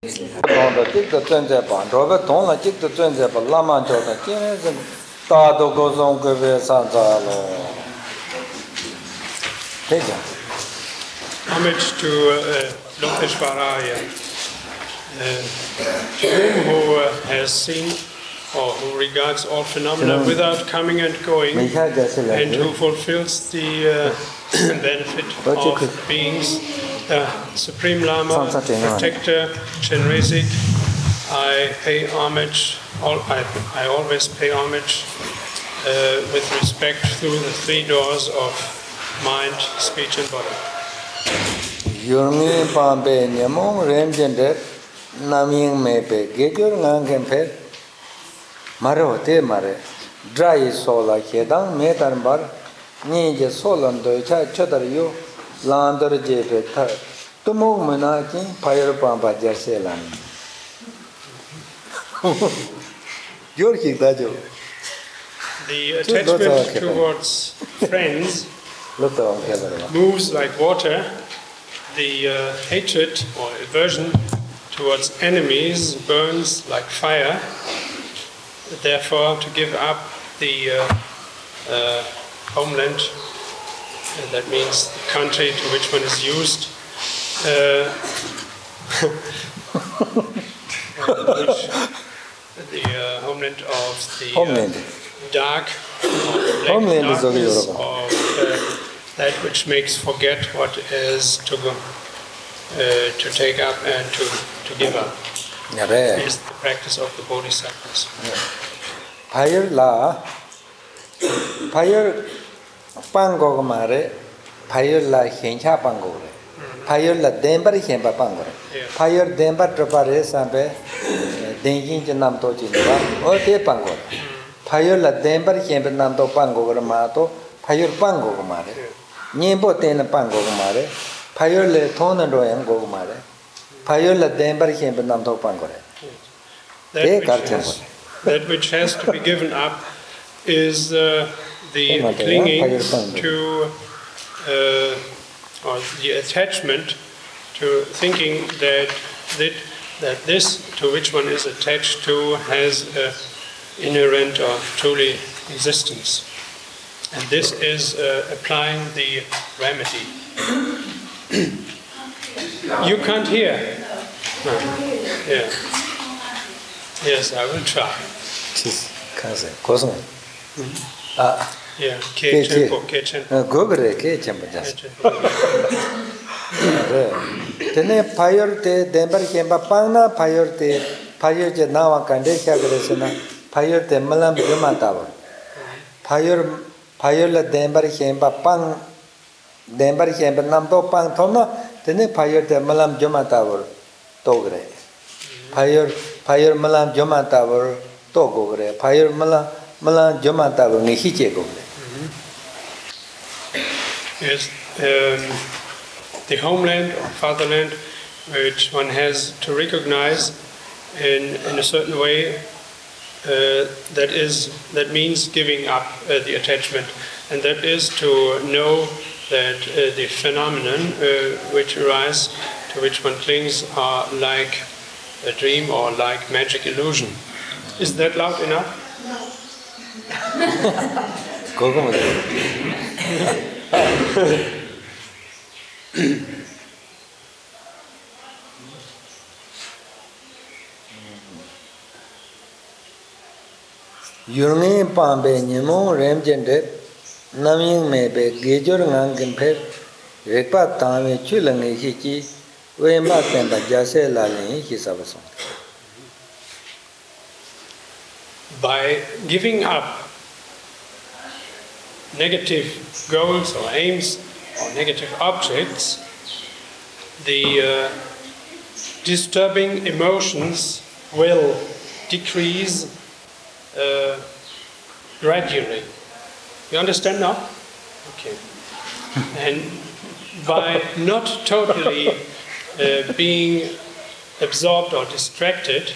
Don't the tick the turn Japan, Robert Tona tick the turn Japan, Lama Jordan, Kinesan, Tado goes on Gave Santalo. Homage to Lokeshvaraya, who has seen or who regards all phenomena without coming and going, and who fulfills the benefit of beings, Supreme Lama, Protector, Chenrezig. I pay homage, I always pay homage with respect through the three doors of mind, speech and body. Yurmi Pambe Nyamong Remjender Naming Mepe, Gejur Nangampe Maro Te Mare, Dry Sola Kedang Metan Bar, Ninja Solan Docha Chadario, Lander Jepe, Tumo Manaki, Fire Pampa Jaselan. The attachment towards friends moves like water. The hatred or aversion towards enemies burns like fire. Therefore, to give up the homeland, that means the country to which one is used, the homeland of the dark, homeland darkness, of that which makes forget what is to take up and to give up. Is the practice of the bodhisattvas. Fire la, fire pango mare, fire la hencha pango, fire la dember hemba pango, fire dember trapare sampe, dengin janam to jinva, or te pango, fire la dember hemba nam to pango mato, fire pango mare. Nimbo ten pango mare, Payo le ton and go mare, Payo la dember him but nam to pangore. That which has to be given up is the clinging to or the attachment to thinking that this to which one is attached to has inherent or truly existence. And this is applying the remedy. You can't hear? No. Yeah. Yes, I will try. Yeah, Gogre, Kechempo just. Tene Payor te Dember Kemba Panga, Payor te Payor Janawa Kandesha Gresena, Payor te Malam Yumatawa. Payor la Dember Kemba Pang, Dember Kemba Namdo Pang Tona, Tene Payor te Malam Jumatawa, Togre. Payor Malam Jumatawa, Togore, Payor Malam Jumatawa, Nihiche Gogre. Yes, the homeland or fatherland, which one has to recognize in a certain way, that means giving up the attachment, and that is to know that the phenomenon which arise, to which one clings, are like a dream or like magic illusion. Is that loud enough? Yurni Pambe Nemo Remjende Naming Mebe Gejor Nangin Pep Rekpa Tame Chulang Hiki Wemba Temba Jase Lalin Hisabason. By giving up negative goals or aims or negative objects, the disturbing emotions will decrease gradually. You understand now? Okay. And by not totally being absorbed or distracted,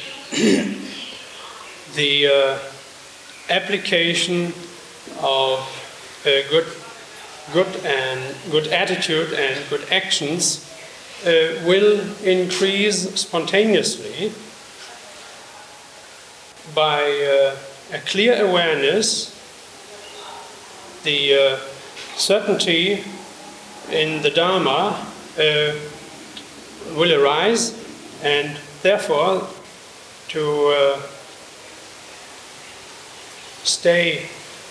the application of good attitude and good actions will increase spontaneously by a clear awareness. The certainty in the Dharma will arise, and therefore to stay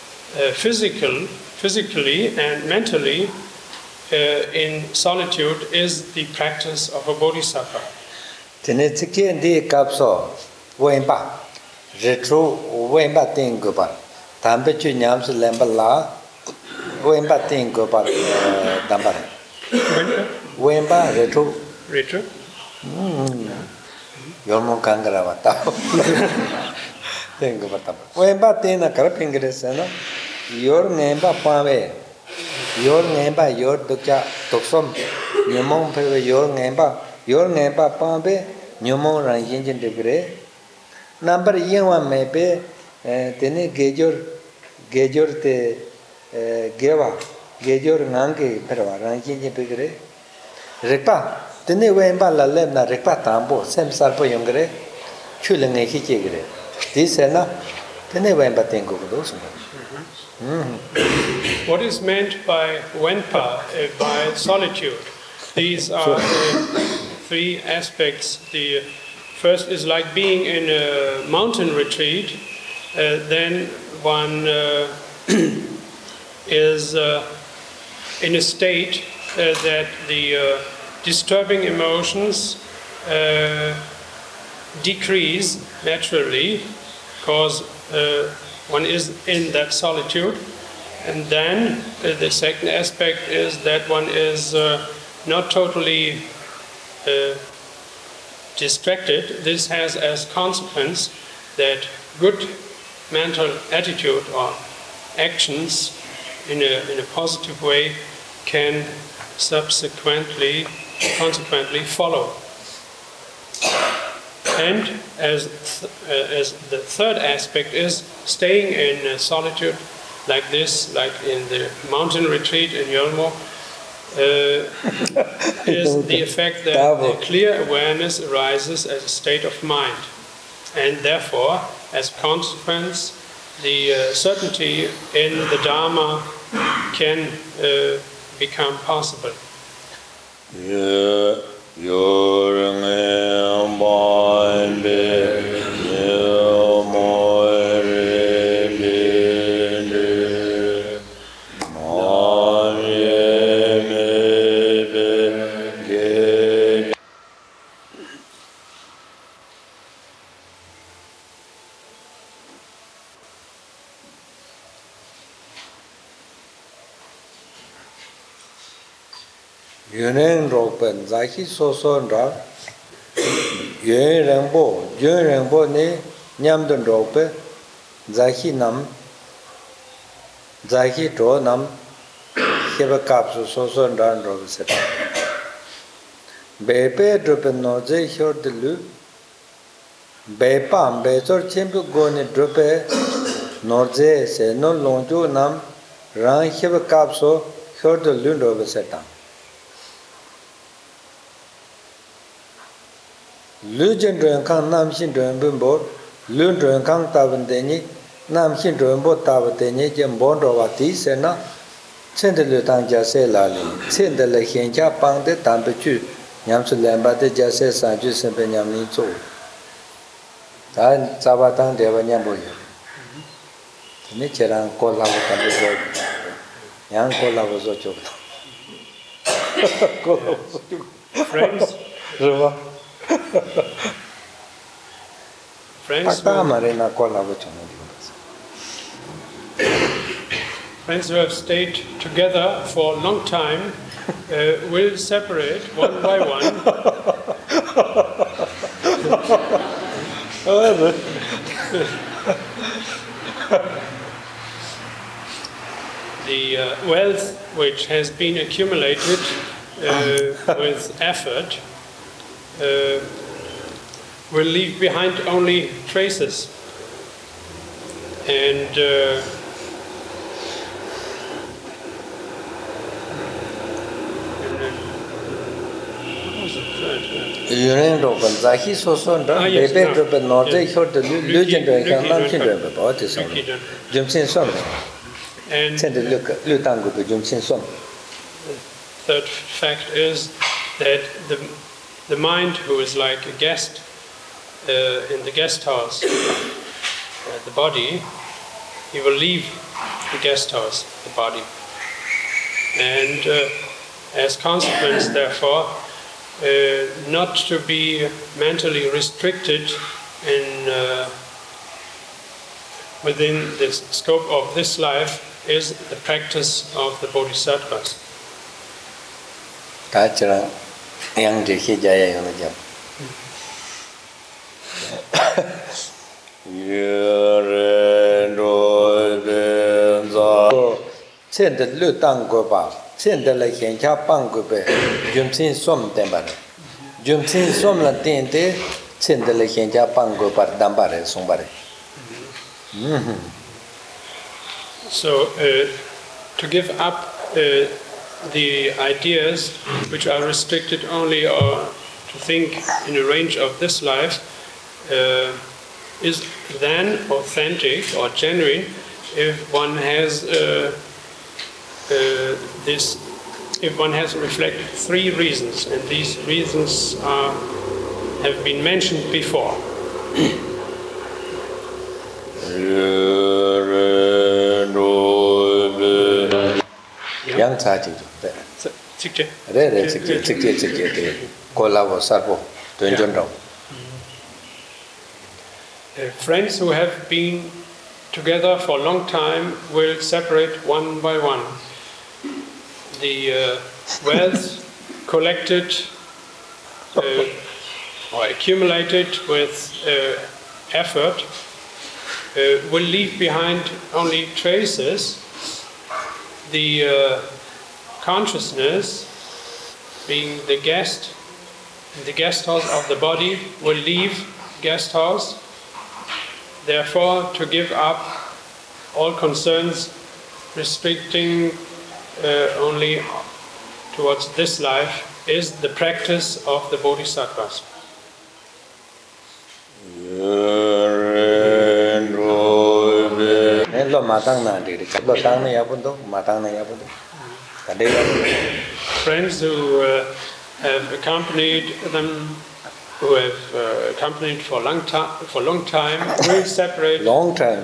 physically and mentally in solitude is the practice of a bodhisattva. Tenetsiki kapso wenpa retro wenpa tingupa tampechu nyams lembala wenpa tingupa dambare wenpa retro yormon kangrava ta tingupa tam wenpa tina karapingresana yor nemba pave yor nemba yor dukya toksom nyomon peve yor nemba pave nyomon ran yinjin degre number yengwa mepe tene gejor te gejor ngange perwa ran yinjin degre rekpa tene wenba la lebna rekpa tambo sem sarpo yongre chulenge hichegre disena tene wenba tengo dos. What is meant by Wenpa, by solitude? These are three aspects. The first is like being in a mountain retreat. Then one is in a state that the disturbing emotions decrease naturally because one is in that solitude. And then the second aspect is that one is not totally distracted. This has as consequence that good mental attitude or actions in a positive way can consequently follow. And as the third aspect is staying in solitude like this, like in the mountain retreat in Yolmo, is the effect that the clear awareness arises as a state of mind. And therefore, as a consequence, the certainty in the Dharma can become possible. Yunen ropen zaki soson ra yun renpo ne nyamdun rope zaki tro nam heba kapsu soson ran rope seta bepe dropen noze hyor dilu bepa bezor chempu goni drope noze se no longju nam ran heba kapsu hyor dilu rope seta Lujen Dren Kang Nam Shin Dren Bimbo, Lun Dren Kang Taban Deni, Nam Shin Dren Bo Taban Deni, Jim Bondovati, Sena, Sendelu Tang Jase Lali, Sendele Henja Pang de Tampechu, Yamsu Lamba de Jase Sanju Sempenyam Nizo. Tan Sabatang Deva Nyamboya. Nicheran Kola Tampezo, Yang Kola was Ocho. Friends? Friends who have stayed together for a long time will separate one by one. The wealth which has been accumulated with effort will leave behind only traces. And Yuren Roban Zahi Sosonda, Bebe Roban Norte, Legend, about this. Jumsin Son. And send the Lutango to Jumsin Son. Third fact is that the mind who is like a guest in the guest house, the body, he will leave the guest house, the body. And as consequence, therefore, not to be mentally restricted in within the scope of this life is the practice of the bodhisattvas. Kachara yang dikhi jaya yang jam. Chen de lu tang go ba, chen de la hian cha bang go be, jum sin som den ba. Jum sin som la den de, chen de la hian cha bang go ba dam ba re song ba re. So to give up the ideas which are restricted only or to think in a range of this life is then authentic or genuine if one has if one has reflected three reasons, and these reasons have been mentioned before. Yang cha ji de ko la wo sa bo twen jon dong. Friends who have been together for a long time will separate one by one. The wealth collected or accumulated with effort will leave behind only traces. The consciousness, being the guest house of the body, will leave guest house. Therefore, to give up all concerns restricting only towards this life is the practice of the bodhisattvas. Friends who have accompanied them, who have accompanied for a long time, will separate. Long time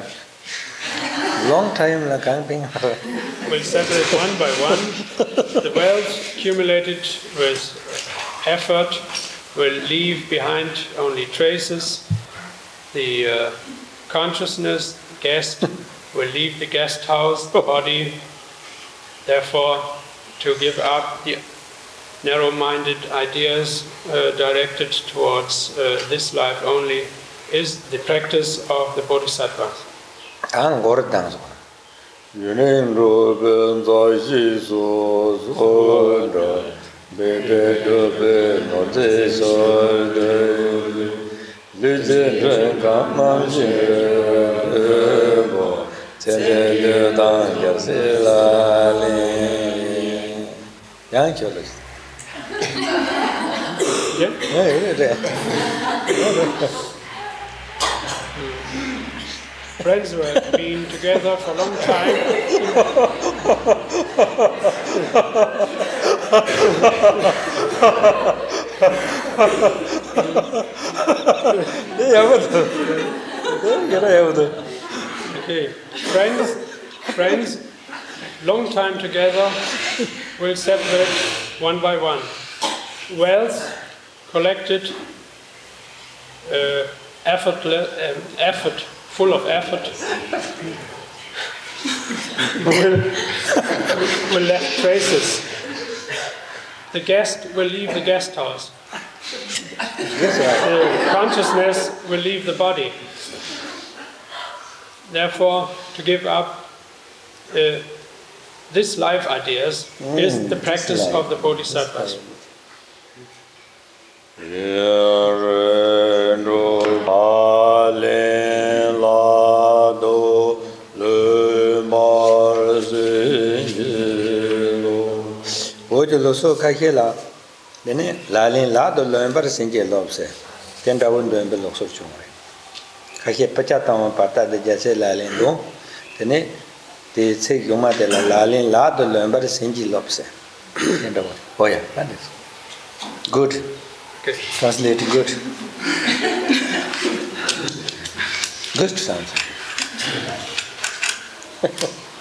la camping. Will separate one by one. The wealth accumulated with effort will leave behind only traces. The consciousness, guest, will leave the guest house, the body. Therefore, to give up the narrow-minded ideas directed towards this life only is the practice of the bodhisattvas. Friends who have been together for a long time okay. Friends long time together will separate one by one. Wealth collected, full of effort, will left traces. The guest will leave the guest house. The consciousness will leave the body. Therefore, to give up this life ideas is the practice of the bodhisattvas. Then Lalin La the Lumber Single Lobse. Tenda won't do in the Lox of Chumari. Kake Pachatan Pata de Jesse Lalin do. Then they say Yuma de la Lalin La the Lumber Single Lobse. Oh, yeah, that is good. Okay. Translate good. Good sounds.